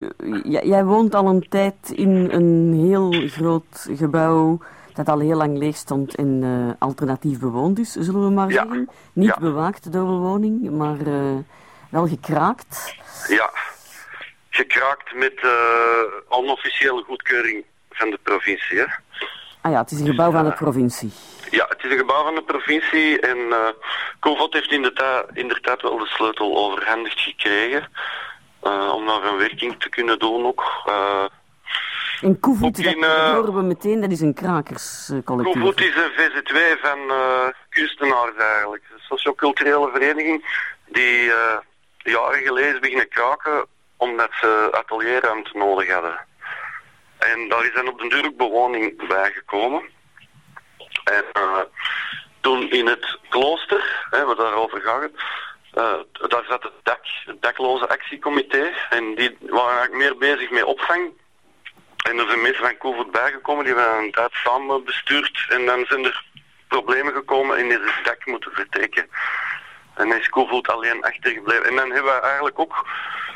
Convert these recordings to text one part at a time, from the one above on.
jij woont al een tijd in een heel groot gebouw dat al heel lang leeg stond en alternatief bewoond is, zullen we maar zeggen. Niet bewaakt door bewoning, maar wel gekraakt. Ja, gekraakt met onofficiële goedkeuring van de provincie. Hè? Ah ja, het is een gebouw van de provincie. Ja, het is een gebouw van de provincie en Coevot heeft inderdaad wel de sleutel overhandigd gekregen om daar een werking te kunnen doen ook. En Coevot, dat horen we meteen, dat is een krakerscollectief. Coevot is een VZW van kunstenaars eigenlijk. Een socioculturele vereniging die jaren geleden is beginnen kraken omdat ze atelierruimte nodig hadden. En daar is dan op den duur ook bewoning bijgekomen. En toen in het klooster, wat daarover gaat, daar zat het dakloze actiecomité. En die waren eigenlijk meer bezig met opvang. En er zijn mensen van Coevot bijgekomen, die hebben een tijd samen bestuurd. En dan zijn er problemen gekomen en is het dak moeten vertrekken. En dan is Coevot alleen achtergebleven. En dan hebben we eigenlijk ook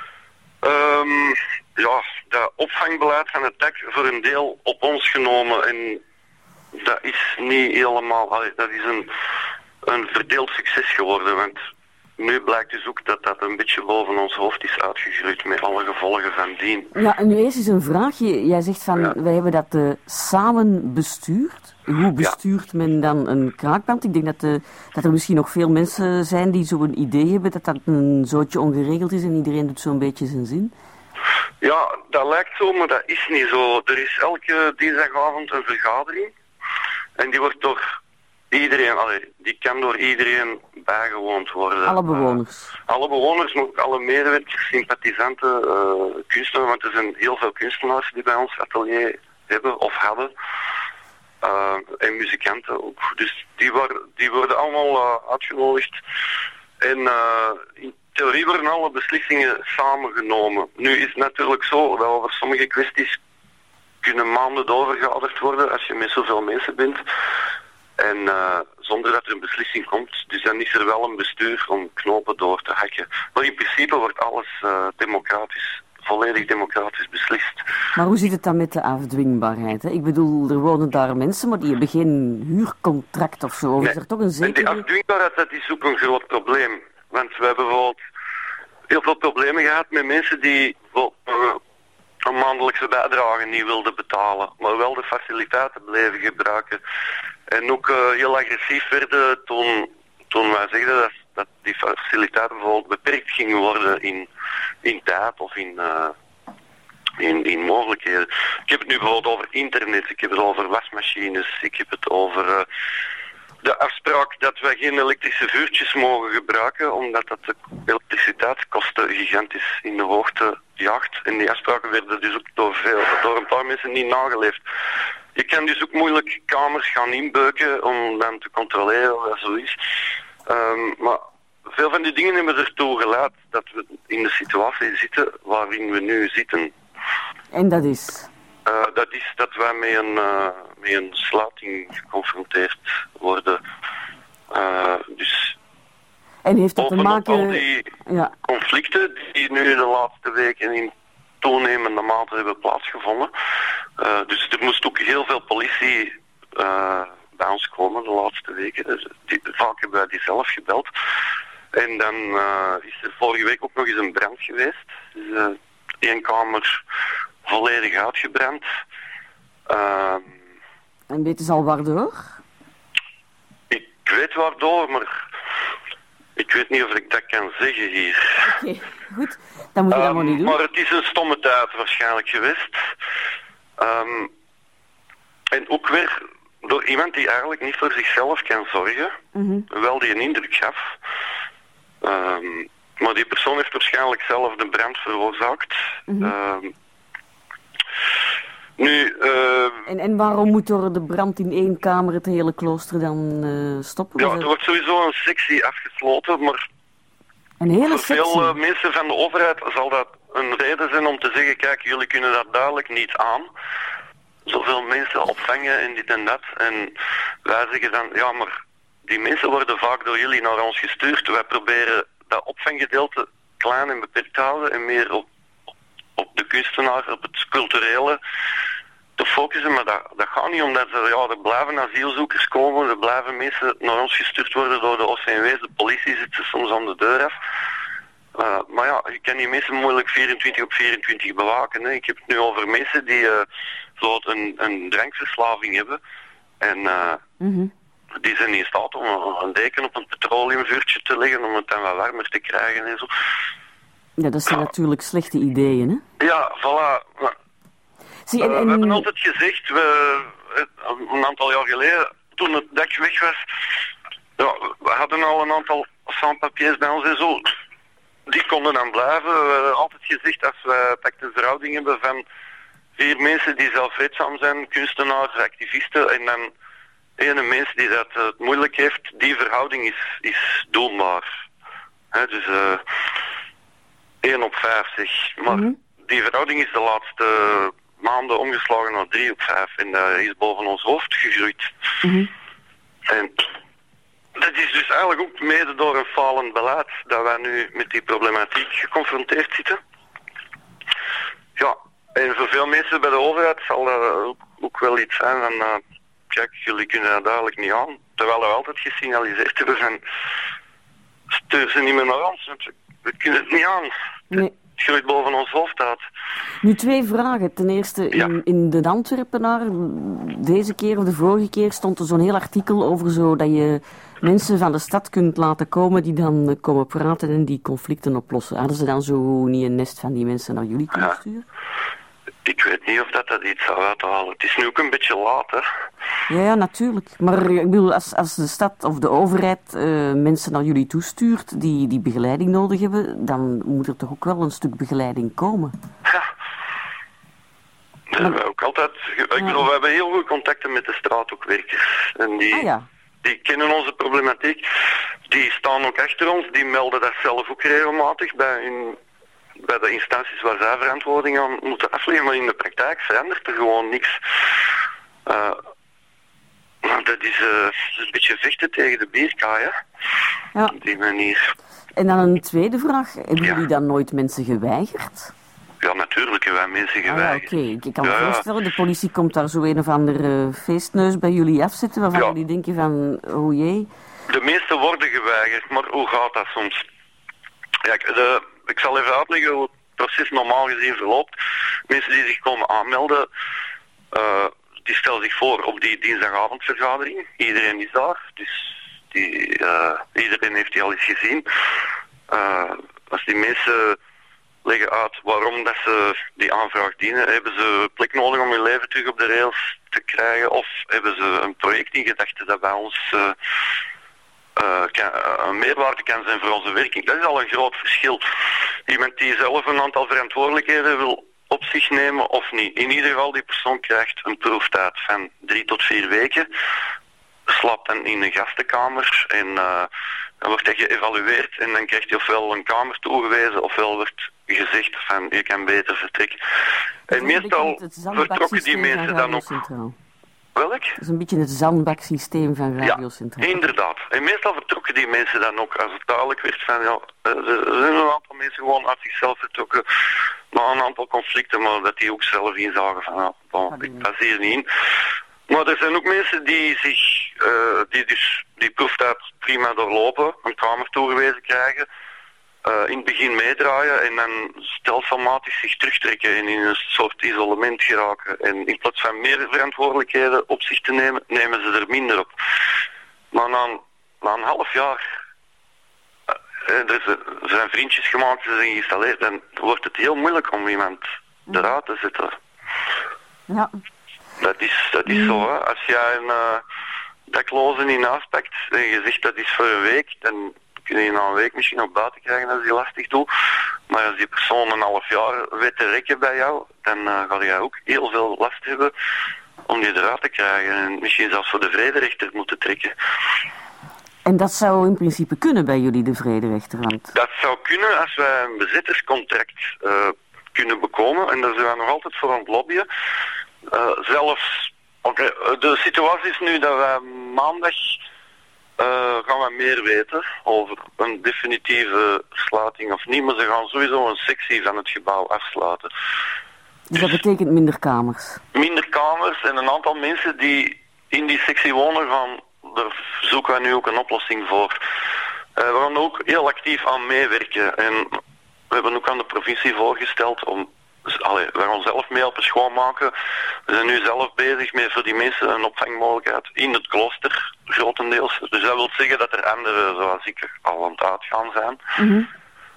dat opvangbeleid van het dak voor een deel op ons genomen. En dat is niet helemaal, dat is een verdeeld succes geworden. Want nu blijkt dus ook dat dat een beetje boven ons hoofd is uitgegroeid met alle gevolgen van dien. Ja, en nu eerst eens een vraagje. Jij zegt van, wij hebben dat samen bestuurd. Hoe bestuurt men dan een kraakpand? Ik denk dat er misschien nog veel mensen zijn die zo'n idee hebben dat dat een zootje ongeregeld is en iedereen doet zo'n beetje zijn zin. Ja, dat lijkt zo, maar dat is niet zo. Er is elke dinsdagavond een vergadering en die wordt door iedereen, die kan door iedereen bijgewoond worden. Alle bewoners? Alle bewoners, maar ook alle medewerkers, sympathisanten, kunstenaars, want er zijn heel veel kunstenaars die bij ons atelier hebben of hadden. En muzikanten ook. Dus die worden allemaal uitgenodigd. En in theorie worden alle beslissingen samengenomen. Nu is het natuurlijk zo dat over sommige kwesties kunnen maanden doorvergaderd worden als je met zoveel mensen bent. En zonder dat er een beslissing komt. Dus dan is er wel een bestuur om knopen door te hakken. Maar in principe wordt alles volledig democratisch beslist. Maar hoe zit het dan met de afdwingbaarheid? Hè? Ik bedoel, er wonen daar mensen, maar die hebben geen huurcontract of zo. Is er toch een zekere... Die afdwingbaarheid, dat is ook een groot probleem. Want we hebben bijvoorbeeld heel veel problemen gehad met mensen die een maandelijkse bijdrage niet wilden betalen, maar wel de faciliteiten bleven gebruiken. En ook heel agressief werden toen wij zegden dat die faciliteiten bijvoorbeeld beperkt gingen worden in tijd of in mogelijkheden. Ik heb het nu bijvoorbeeld over internet, ik heb het over wasmachines, ik heb het over de afspraak dat wij geen elektrische vuurtjes mogen gebruiken, omdat dat de elektriciteitskosten gigantisch in de hoogte jaagt. En die afspraken werden dus ook door een paar mensen niet nageleefd. Je kan dus ook moeilijk kamers gaan inbeuken om dan te controleren of dat zo is. Maar veel van die dingen hebben ertoe geleid dat we in de situatie zitten waarin we nu zitten. En dat is? Dat is dat wij met een sluiting geconfronteerd worden. Dus en heeft dat te maken... al die conflicten die nu de laatste weken in toenemende mate hebben plaatsgevonden. Dus er moest ook heel veel politie bij ons komen de laatste weken. Dus vaak hebben wij die zelf gebeld. En dan is er vorige week ook nog eens een brand geweest. Dus 1 kamer volledig uitgebrand. En weten ze al waardoor? Ik weet waardoor, maar ik weet niet of ik dat kan zeggen hier. Oké, goed. Dat moet je allemaal niet doen. Maar het is een stomme tijd waarschijnlijk geweest. En ook weer door iemand die eigenlijk niet voor zichzelf kan zorgen. Wel die een indruk gaf. Maar die persoon heeft waarschijnlijk zelf de brand veroorzaakt. En waarom moet door de brand in 1 kamer het hele klooster dan stoppen? Ja, er wordt sowieso een sectie afgesloten, maar een hele voor sectie? veel mensen van de overheid zal dat een reden zijn om te zeggen, kijk, jullie kunnen dat duidelijk niet aan. Zoveel mensen opvangen en dit en dat. En wij zeggen dan, ja, maar die mensen worden vaak door jullie naar ons gestuurd. Wij proberen dat opvanggedeelte klein en beperkt te houden en meer op de kunstenaar, op het culturele te focussen, maar dat gaat niet, omdat er blijven asielzoekers komen, er blijven mensen naar ons gestuurd worden door de OCMW's, de politie zit ze soms aan de deur af. Maar ja, je kan die mensen moeilijk 24 op 24 bewaken. Hè. Ik heb het nu over mensen die een drankverslaving hebben en die zijn niet in staat om een deken op een petroleumvuurtje te leggen om het dan wat warmer te krijgen en zo. Ja, dat zijn natuurlijk slechte ideeën, hè? Ja, voilà. We hebben altijd gezegd, een aantal jaar geleden, toen het dak weg was, we hadden al een aantal sans-papiers bij ons en zo. Die konden dan blijven. We hebben altijd gezegd, als we een verhouding hebben van 4 mensen die zelfredzaam zijn, kunstenaars, activisten, en dan 1 mens die dat het moeilijk heeft, die verhouding is doenbaar. Dus 1 op 5 zeg. Maar die verhouding is de laatste maanden omgeslagen naar 3 op 5 en dat is boven ons hoofd gegroeid. En dat is dus eigenlijk ook mede door een falend beleid dat wij nu met die problematiek geconfronteerd zitten. Ja, en voor veel mensen bij de overheid zal dat ook wel iets zijn van kijk, jullie kunnen dat duidelijk niet aan. Terwijl we altijd gesignaliseerd hebben van stuur ze niet meer naar ons, we kunnen het niet aan. Nee. Het groeit boven ons hoofd uit. Nu 2 vragen. Ten eerste, in de Antwerpenaar, deze keer of de vorige keer, stond er zo'n heel artikel over zo dat je mensen van de stad kunt laten komen die dan komen praten en die conflicten oplossen. Hadden ze dan zo niet een nest van die mensen naar jullie kunnen sturen? Ik weet niet of dat iets zou uithalen. Het is nu ook een beetje laat, hè. Ja, natuurlijk. Maar ik bedoel, als de stad of de overheid mensen naar jullie toestuurt die begeleiding nodig hebben, dan moet er toch ook wel een stuk begeleiding komen? Ja. Dat hebben we ook altijd. Ik bedoel, we hebben heel veel contacten met de straathoekwerkers. En die kennen onze problematiek. Die staan ook achter ons. Die melden dat zelf ook regelmatig bij de instanties waar zij verantwoording aan moeten afleggen. Maar in de praktijk verandert er gewoon niks. Dat is een beetje vechten tegen de bierkaai, hè? Ja. Op die manier. En dan een tweede vraag. Hebben jullie dan nooit mensen geweigerd? Ja, natuurlijk hebben wij mensen geweigerd. Oké. Ik kan me voorstellen, de politie komt daar zo een of andere feestneus bij jullie afzetten, waarvan jullie denken van, oh jee. De meeste worden geweigerd, maar hoe gaat dat soms? Kijk, ik zal even uitleggen hoe het proces normaal gezien verloopt. Mensen die zich komen aanmelden, die stellen zich voor op die dinsdagavondvergadering. Iedereen is daar, dus iedereen heeft die al eens gezien. Als die mensen leggen uit waarom dat ze die aanvraag dienen, hebben ze plek nodig om hun leven terug op de rails te krijgen, of hebben ze een project in gedachten dat bij ons een meerwaarde kan zijn voor onze werking. Dat is al een groot verschil. Iemand die zelf een aantal verantwoordelijkheden wil op zich nemen of niet. In ieder geval, die persoon krijgt een proeftijd van 3 tot 4 weken. Slaapt dan in een gastenkamer en dan wordt hij geëvalueerd en dan krijgt hij ofwel een kamer toegewezen ofwel wordt gezegd van je kan beter vertrekken. En meestal vertrokken die mensen dan ook. Welk? Dat is een beetje het zandbaksysteem van Radio Centraal. Ja, inderdaad. En meestal vertrokken die mensen dan ook als het duidelijk werd van er zijn een aantal mensen gewoon uit zichzelf vertrokken na een aantal conflicten, maar dat die ook zelf inzagen van ik pas hier niet in. Maar er zijn ook mensen die die proeftijd prima doorlopen, een kamer toegewezen krijgen, in het begin meedraaien en dan stelselmatig zich terugtrekken en in een soort isolement geraken. En in plaats van meer verantwoordelijkheden op zich te nemen, nemen ze er minder op. Maar na een half jaar, er zijn vriendjes gemaakt, ze zijn geïnstalleerd, dan wordt het heel moeilijk om iemand eruit te zetten. Ja. Dat is zo, hè. Als jij een dakloze in huis pakt en je zegt dat is voor een week, dan kun je na een week misschien op buiten krijgen als die lastig doet. Maar als die persoon een half jaar weet te rekken bij jou, dan ga jij ook heel veel last hebben om die eruit te krijgen. En misschien zelfs voor de vrederechter moeten trekken. En dat zou in principe kunnen bij jullie, de vrederechter? Want... Dat zou kunnen als wij een bezetterscontract kunnen bekomen. En daar zijn we nog altijd voor aan het lobbyen. De situatie is nu dat wij maandag gaan gaan wat meer weten over een definitieve sluiting of niet, maar ze gaan sowieso een sectie van het gebouw afsluiten. Dus dat betekent minder kamers? Minder kamers en een aantal mensen die in die sectie wonen daar zoeken wij nu ook een oplossing voor. We gaan ook heel actief aan meewerken en we hebben ook aan de provincie voorgesteld om, we gaan zelf mee helpen schoonmaken. We zijn nu zelf bezig met voor die mensen een opvangmogelijkheid in het klooster, grotendeels. Dus dat wil zeggen dat er anderen, zoals ik, al aan het uitgaan zijn. Mm-hmm.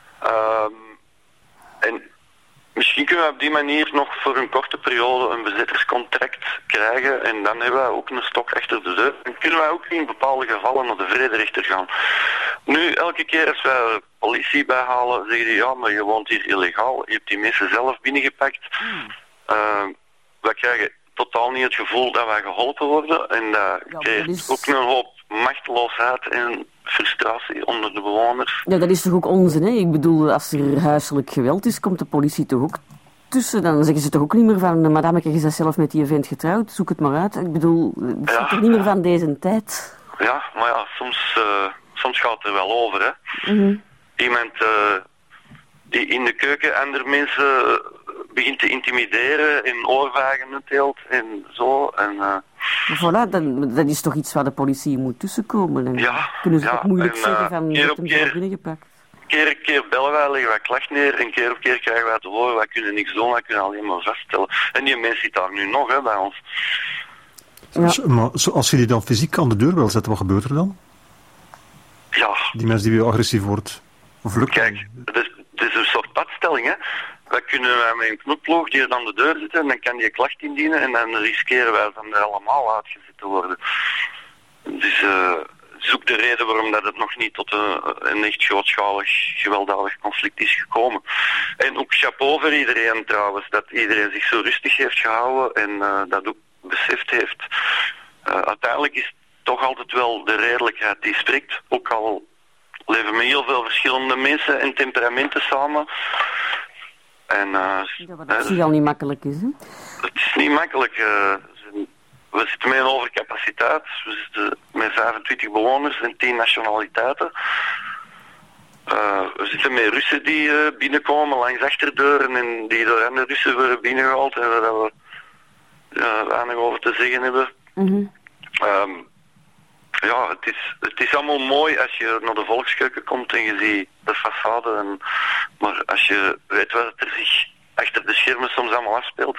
En misschien kunnen we op die manier nog voor een korte periode een bezetterscontract krijgen en dan hebben we ook een stok achter de deur. En kunnen wij ook in bepaalde gevallen naar de vrederechter gaan. Nu, elke keer als wij de politie bijhalen, zeggen die ja, maar je woont hier illegaal. Je hebt die mensen zelf binnengepakt. Wij krijgen totaal niet het gevoel dat wij geholpen worden. En dat creëert ook een hoop machteloosheid en frustratie onder de bewoners. Ja, dat is toch ook onzin, hè? Ik bedoel, als er huiselijk geweld is, komt de politie toch ook tussen. Dan zeggen ze toch ook niet meer van, madame, je bent zelf met die vent getrouwd, zoek het maar uit. Ik bedoel, het is toch niet meer van deze tijd. Ja, maar ja, soms gaat het er wel over, hè. Mm-hmm. Iemand die in de keuken andere mensen begint te intimideren en oorvagen teelt en zo. En, voilà, dat is toch iets waar de politie moet tussenkomen. En kunnen ze ook moeilijk zeggen van, je hebt hem zelf binnengepakt. Keer bellen wij, leggen wij klacht neer en keer op keer krijgen wij te horen, wij kunnen niks doen, wij kunnen alleen maar vaststellen. En die mens zit daar nu nog, hè, bij ons. Ja. Maar als je die dan fysiek aan de deur wil zetten, wat gebeurt er dan? Ja. Die mens die weer agressief wordt? Of lukt Kijk, het is een soort padstelling, hè. Wij kunnen met een knopploeg die er aan de deur zitten en dan kan die klacht indienen en dan riskeren wij dan er allemaal uitgezet te worden. Dus zoek de reden waarom dat het nog niet tot een echt grootschalig gewelddadig conflict is gekomen. En ook chapeau voor iedereen trouwens, dat iedereen zich zo rustig heeft gehouden en dat ook beseft heeft. Uiteindelijk is toch altijd wel de redelijkheid die spreekt, ook al leven met heel veel verschillende mensen en temperamenten samen. En, dat is al niet makkelijk is, hè? Het is niet makkelijk. We zitten met een overcapaciteit. We zitten met 25 bewoners en 10 nationaliteiten. We zitten met Russen die binnenkomen langs achterdeuren en die door andere Russen worden binnengehaald en waar we weinig over te zeggen hebben. Mm-hmm. Ja, het is allemaal mooi als je naar de Volkskeuken komt en je ziet de façade. Maar als je weet wat er zich achter de schermen soms allemaal afspeelt,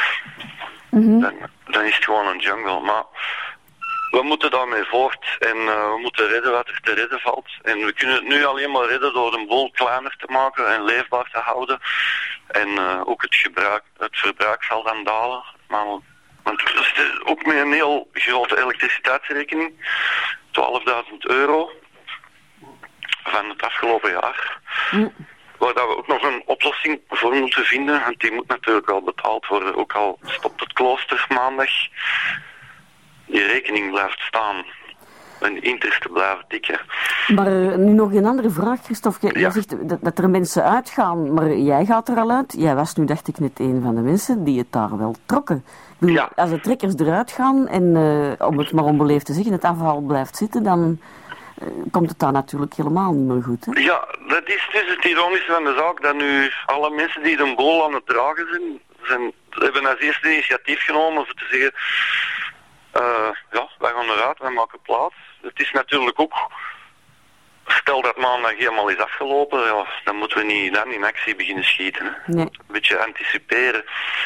dan is het gewoon een jungle. Maar we moeten daarmee voort en we moeten redden wat er te redden valt. En we kunnen het nu alleen maar redden door de boel kleiner te maken en leefbaar te houden. En ook het verbruik zal dan dalen. Want dat is ook met een heel grote elektriciteitsrekening, €12.000 van het afgelopen jaar. Waar dat we ook nog een oplossing voor moeten vinden, want die moet natuurlijk wel betaald worden. Ook al stopt het klooster maandag, die rekening blijft staan. En interest blijven tikken. Maar nu nog een andere vraag, Christophe. Jij zegt dat er mensen uitgaan, maar jij gaat er al uit. Jij was nu, dacht ik, net een van de mensen die het daar wel trokken. Als de trekkers eruit gaan en, om het maar onbeleefd te zeggen, het afval blijft zitten, dan komt het daar natuurlijk helemaal niet meer goed, hè? Ja, dat is dus het ironische van de zaak, dat nu alle mensen die de boel aan het dragen zijn hebben als eerste initiatief genomen om te zeggen, wij gaan eruit, wij maken plaats. Het is natuurlijk ook, stel dat maandag helemaal is afgelopen, dan moeten we niet dan in actie beginnen schieten. Hè. Nee. Een beetje anticiperen.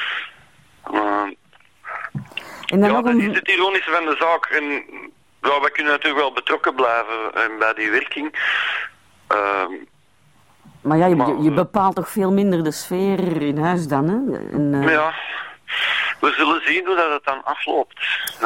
Dat is het ironische van de zaak. En wij kunnen natuurlijk wel betrokken blijven bij die werking. Maar ja, je bepaalt toch veel minder de sfeer in huis dan, hè? Ja, we zullen zien hoe dat het dan afloopt.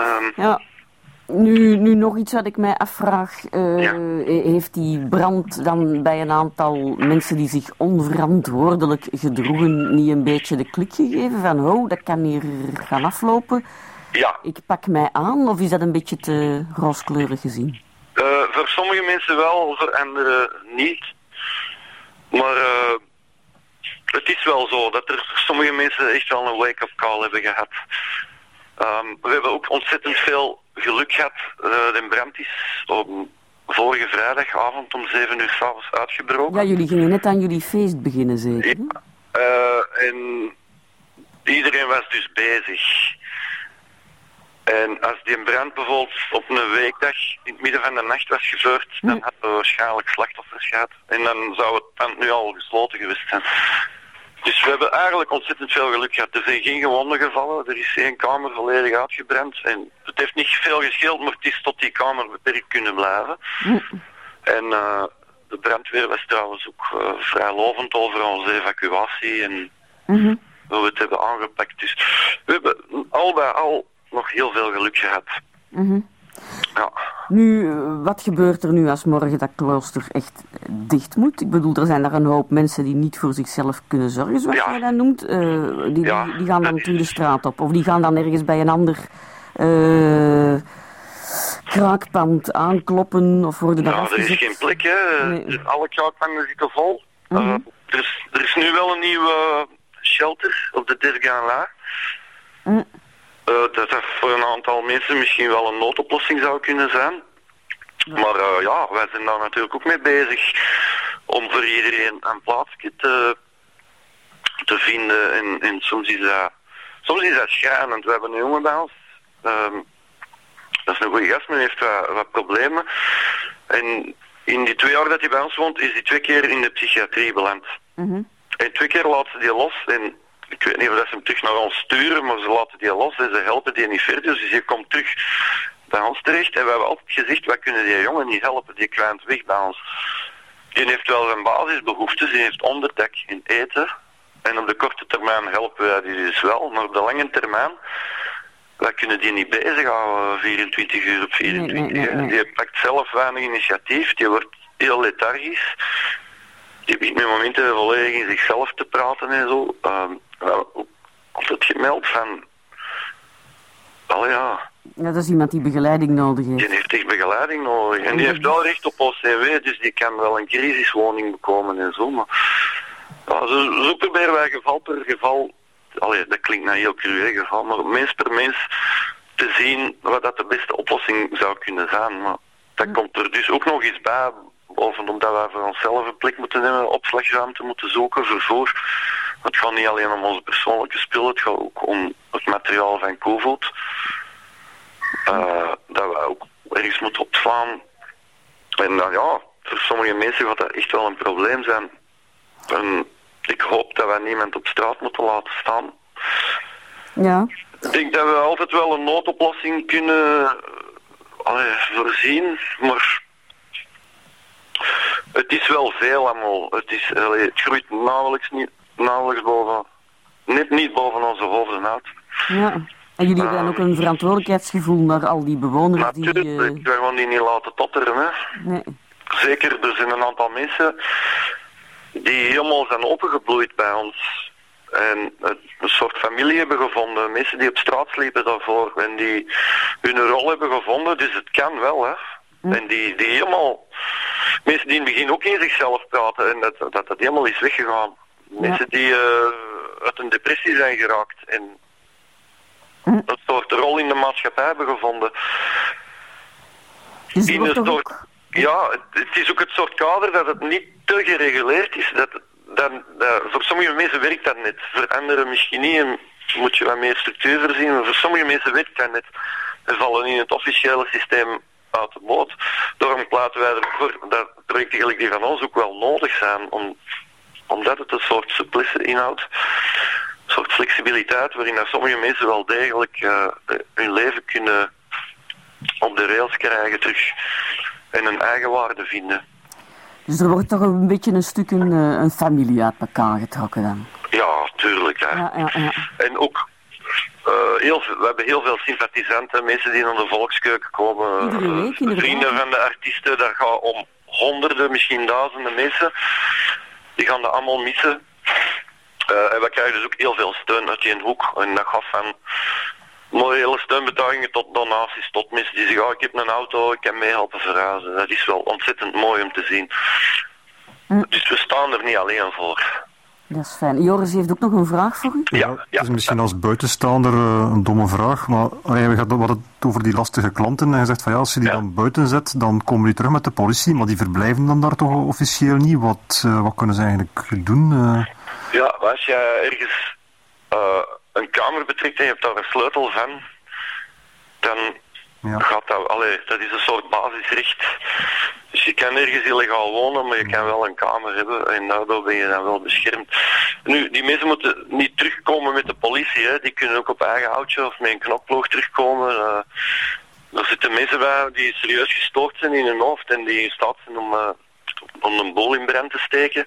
Nu nog iets wat ik mij afvraag. Heeft die brand dan bij een aantal mensen die zich onverantwoordelijk gedroegen niet een beetje de klik gegeven van dat kan hier gaan aflopen? Ja. Ik pak mij aan, of is dat een beetje te rooskleurig gezien? Voor sommige mensen wel, voor anderen niet. Maar het is wel zo dat er sommige mensen echt wel een wake-up call hebben gehad. We hebben ook ontzettend veel geluk gehad. De brand is vorige vrijdagavond om 7 uur 's avonds uitgebroken. Ja, jullie gingen net aan jullie feest beginnen, zeker? En iedereen was dus bezig. En als die brand bijvoorbeeld op een weekdag in het midden van de nacht was gebeurd, dan hadden we waarschijnlijk slachtoffers gehad. En dan zou het pand nu al gesloten geweest zijn. Dus we hebben eigenlijk ontzettend veel geluk gehad. Er zijn geen gewonden gevallen, er is 1 kamer volledig uitgebrand. En het heeft niet veel gescheeld, maar het is tot die kamer beperkt kunnen blijven. En de brandweer was trouwens ook vrij lovend over onze evacuatie en hoe we het hebben aangepakt. Dus we hebben al bij al nog heel veel geluk gehad. Ja. Nu, wat gebeurt er nu als morgen dat klooster echt dicht moet? Ik bedoel, er zijn daar een hoop mensen die niet voor zichzelf kunnen zorgen, zoals jij dat noemt. Die gaan dan terug de straat op. Of die gaan dan ergens bij een ander kraakpand aankloppen of worden daar afgezet. Er is geen plek, hè. Nee. Alle kraakpanden zitten vol. Er is nu wel een nieuwe shelter op de Dergaanlaag. Dat voor een aantal mensen misschien wel een noodoplossing zou kunnen zijn. Maar wij zijn daar natuurlijk ook mee bezig om voor iedereen een plaatsje te vinden. En soms is dat schrijnend. We hebben een jongen bij ons. Dat is een goede gast, maar hij heeft wat problemen. En in die 2 jaar dat hij bij ons woont, is hij 2 keer in de psychiatrie beland. En 2 keer laten ze die los. En ik weet niet of ze hem terug naar ons sturen, maar ze laten die los en ze helpen die niet verder. Dus die komt terug bij ons terecht. En we hebben altijd gezegd, wij kunnen die jongen niet helpen, die kwijnt weg bij ons. Die heeft wel zijn basisbehoeftes, die heeft onderdak in eten. En op de korte termijn helpen wij die dus wel, maar op de lange termijn, wij kunnen die niet bezighouden 24 uur op 24. Nee. Die pakt zelf weinig initiatief, die wordt heel lethargisch. Die begint met momenten volledig in zichzelf te praten en zo. Altijd gemeld van... Ja, dat is iemand die begeleiding nodig heeft. Die heeft echt begeleiding nodig. En die heeft wel recht op OCW, dus die kan wel een crisiswoning bekomen en zo. Maar zo proberen wij geval per geval... dat klinkt nou heel cru, geval, maar mens per mens te zien wat dat de beste oplossing zou kunnen zijn. Maar dat komt er dus ook nog eens bij... Bovenop dat wij voor onszelf een plek moeten hebben, opslagruimte moeten zoeken, vervoer. Het gaat niet alleen om onze persoonlijke spullen, het gaat ook om het materiaal van COVID. Dat wij ook ergens moeten opslaan. En voor sommige mensen gaat dat echt wel een probleem zijn. En ik hoop dat wij niemand op straat moeten laten staan. Ja. Ik denk dat we altijd wel een noodoplossing kunnen voorzien, maar... Het is wel veel allemaal. Het groeit nauwelijks boven. Net niet boven onze hoofden uit. Ja. En jullie hebben dan ook een verantwoordelijkheidsgevoel naar al die bewoners natuurlijk, die... Natuurlijk, we gaan die niet laten totteren, hè. Nee. Zeker, er zijn een aantal mensen die helemaal zijn opengebloeid bij ons. En een soort familie hebben gevonden. Mensen die op straat sliepen daarvoor. En die hun rol hebben gevonden. Dus het kan wel, hè. En die helemaal... Mensen die in het begin ook in zichzelf praten en dat helemaal is weggegaan. Mensen die uit een depressie zijn geraakt en een soort rol in de maatschappij hebben gevonden. Het is ook het soort kader dat het niet te gereguleerd is. Voor sommige mensen werkt dat net. Voor anderen misschien niet en moet je wat meer structuur voorzien. Maar voor sommige mensen werkt dat net. Ze vallen in het officiële systeem uit de boot. Daarom pleiten wij ervoor dat projecten gelijk die van ons ook wel nodig zijn, omdat het een soort souplesse inhoudt, een soort flexibiliteit waarin dat sommige mensen wel degelijk hun leven kunnen op de rails krijgen terug en een eigenwaarde vinden. Dus er wordt toch een beetje een stuk een familie uit elkaar getrokken dan? Ja, tuurlijk. Hè. Ja. En ook we hebben heel veel sympathisanten, mensen die naar de volkskeuken komen, vrienden van de artiesten, dat gaat om honderden, misschien duizenden mensen. Die gaan dat allemaal missen. En we krijgen dus ook heel veel steun uit die hoek. En dat gaat van morele steunbetuigingen tot donaties, tot mensen die zeggen, ik heb een auto, ik kan meehelpen verhuizen. Dat is wel ontzettend mooi om te zien. Dus we staan er niet alleen voor. Dat is fijn. Joris heeft ook nog een vraag voor u. Ja, het is misschien als buitenstaander een domme vraag, maar we hadden het over die lastige klanten en je zegt van als je die dan buiten zet, dan komen die terug met de politie, maar die verblijven dan daar toch officieel niet? Wat kunnen ze eigenlijk doen? Ja, als je ergens een kamer betrekt en je hebt daar een sleutel van, dan gaat dat is een soort basisrecht. Dus je kan ergens illegaal wonen, maar je kan wel een kamer hebben en daardoor ben je dan wel beschermd. Nu, die mensen moeten niet terugkomen met de politie, hè. Die kunnen ook op eigen houtje of met een knokploeg terugkomen. Er zitten mensen bij die serieus gestoord zijn in hun hoofd en die in staat zijn om een boel in brand te steken.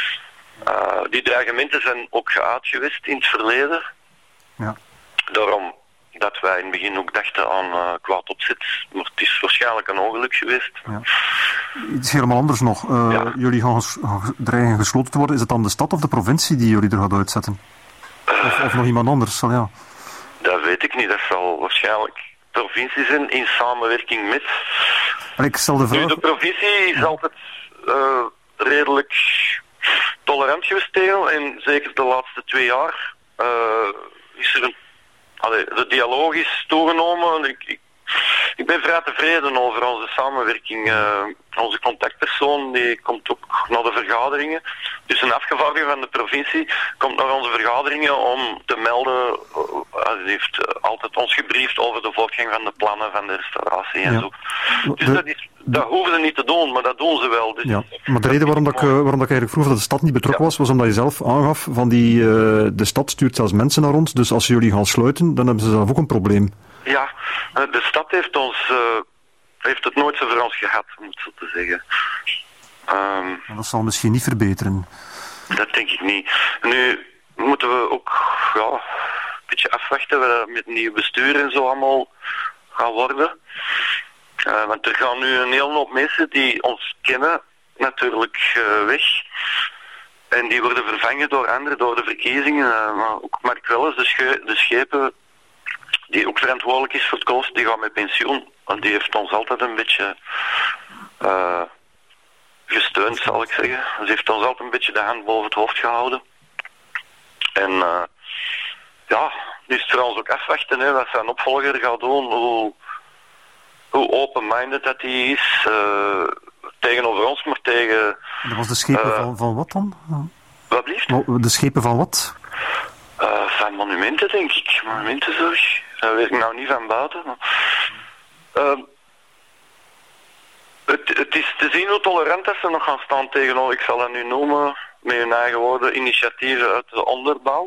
Die dreigementen zijn ook geuit geweest in het verleden. Ja. Daarom dat wij in het begin ook dachten aan kwaad opzet. Maar het is waarschijnlijk een ongeluk geweest. Ja. Iets helemaal anders nog. Jullie gaan dreigen gesloten te worden. Is het dan de stad of de provincie die jullie er gaat uitzetten? Of nog iemand anders? Ja. Dat weet ik niet. Dat zal waarschijnlijk provincie zijn in samenwerking met... Ik stel de vraag... Nu, de provincie is altijd redelijk tolerant geweest tegen. En zeker de laatste 2 jaar is er de dialoog is toegenomen. Ik ben vrij tevreden over onze samenwerking. Onze contactpersoon die komt ook naar de vergaderingen. Dus een afgevaardigde van de provincie komt naar onze vergaderingen om te melden. Hij heeft altijd ons gebriefd over de voortgang van de plannen van de restauratie en zo. Dus dat hoeven ze niet te doen, maar dat doen ze wel. Dus maar de reden waarom ik eigenlijk vroeg dat de stad niet betrokken was omdat je zelf aangaf van de stad stuurt zelfs mensen naar ons. Dus als jullie gaan sluiten, dan hebben ze zelf ook een probleem. Ja, de stad heeft het nooit zo voor ons gehad, om het zo te zeggen. Dat zal misschien niet verbeteren. Dat denk ik niet. Nu moeten we ook een beetje afwachten wat met een nieuw bestuur en zo allemaal gaan worden. Want er gaan nu een hele hoop mensen die ons kennen natuurlijk weg. En die worden vervangen door anderen, door de verkiezingen. Maar ook Mark Welles, de schepen, die ook verantwoordelijk is voor het kost, die gaat met pensioen. Want die heeft ons altijd een beetje gesteund, zal ik zeggen. Ze heeft ons altijd een beetje de hand boven het hoofd gehouden. En nu is het voor ons ook afwachten wat zijn opvolger gaat doen, hoe open-minded dat hij is tegenover ons, maar tegen... Dat was de schepen van wat dan? Wat blieft? De schepen van wat? Van monumenten, denk ik. Monumentenzorg. Dat weet ik nou niet van buiten. Maar, het is te zien hoe tolerant dat ze nog gaan staan tegenover, ik zal dat nu noemen, met hun eigen woorden, initiatieven uit de onderbouw.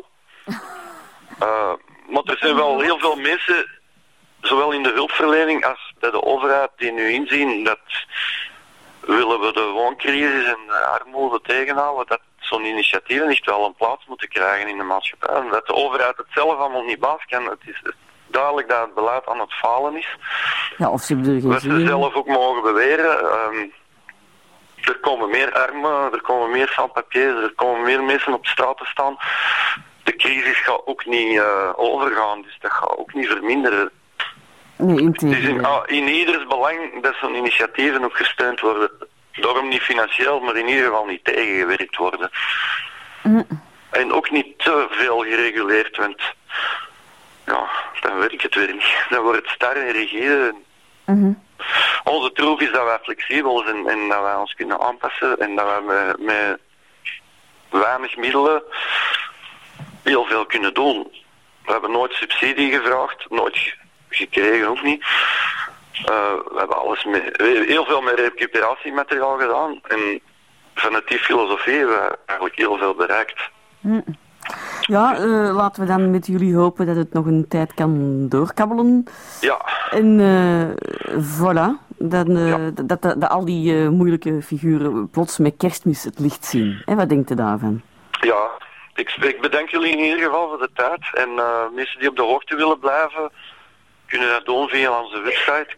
Maar er zijn wel heel veel mensen, zowel in de hulpverlening als bij de overheid, die nu inzien dat willen we de wooncrisis en de armoede tegenhouden, dat zo'n initiatieven echt wel een plaats moeten krijgen in de maatschappij. En dat de overheid het zelf allemaal niet baas kan. Het is duidelijk dat het beleid aan het falen is. Ja, of ze hebben wat ze zelf ook mogen beweren. Er komen meer armen, er komen meer sans-papiers, er komen meer mensen op straat te staan. De crisis gaat ook niet overgaan, dus dat gaat ook niet verminderen. Nee, het is in ieders belang dat zo'n initiatieven ook gesteund worden. Daarom niet financieel, maar in ieder geval niet tegengewerkt worden. En ook niet te veel gereguleerd, want dan werkt het weer niet. Dan wordt het star en rigide. Onze troef is dat wij flexibel zijn en dat wij ons kunnen aanpassen en dat wij met weinig middelen heel veel kunnen doen. We hebben nooit subsidie gevraagd, nooit gekregen, ook niet. We hebben heel veel met recuperatiemateriaal gedaan en vanuit die filosofie hebben we eigenlijk heel veel bereikt. Ja, laten we dan met jullie hopen dat het nog een tijd kan doorkabbelen. Ja. En voilà, dat al die moeilijke figuren plots met Kerstmis het licht zien. En wat denkt u daarvan? Ja, ik bedank jullie in ieder geval voor de tijd. En mensen die op de hoogte willen blijven, kunnen dat doen via onze website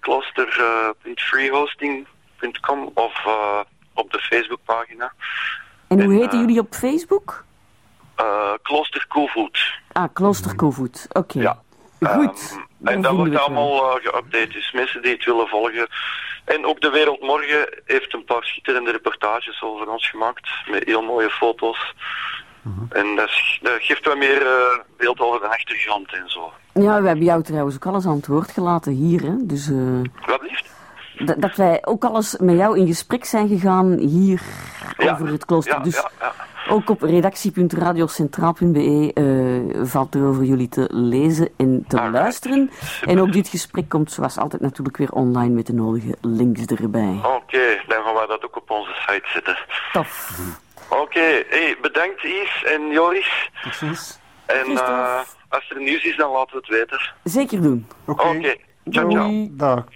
klooster.freehosting.com of op de Facebookpagina. En hoe heten jullie op Facebook? Klooster Koevoet. Klooster Koevoet, oké. Ja. Goed. En dat wordt allemaal geüpdate, dus mensen die het willen volgen. En ook De Wereld Morgen heeft een paar schitterende reportages over ons gemaakt, met heel mooie foto's. En dat geeft wat meer beeld over de achtergrond en zo. Ja, we hebben jou trouwens ook alles aan het woord gelaten hier, hè. Dus, Wat liefst? dat wij ook alles met jou in gesprek zijn gegaan hier over het klooster. Dus ook op redactie.radiocentraal.be valt er over jullie te lezen en te luisteren. Super. En ook dit gesprek komt zoals altijd natuurlijk weer online met de nodige links erbij. Oké, dan gaan we dat ook op onze site zetten. Tof. Oké, hey, bedankt Yves en Joris. Tot ziens. En als er nieuws is, dan laten we het weten. Zeker doen. Oké. Ciao, ciao. Dag.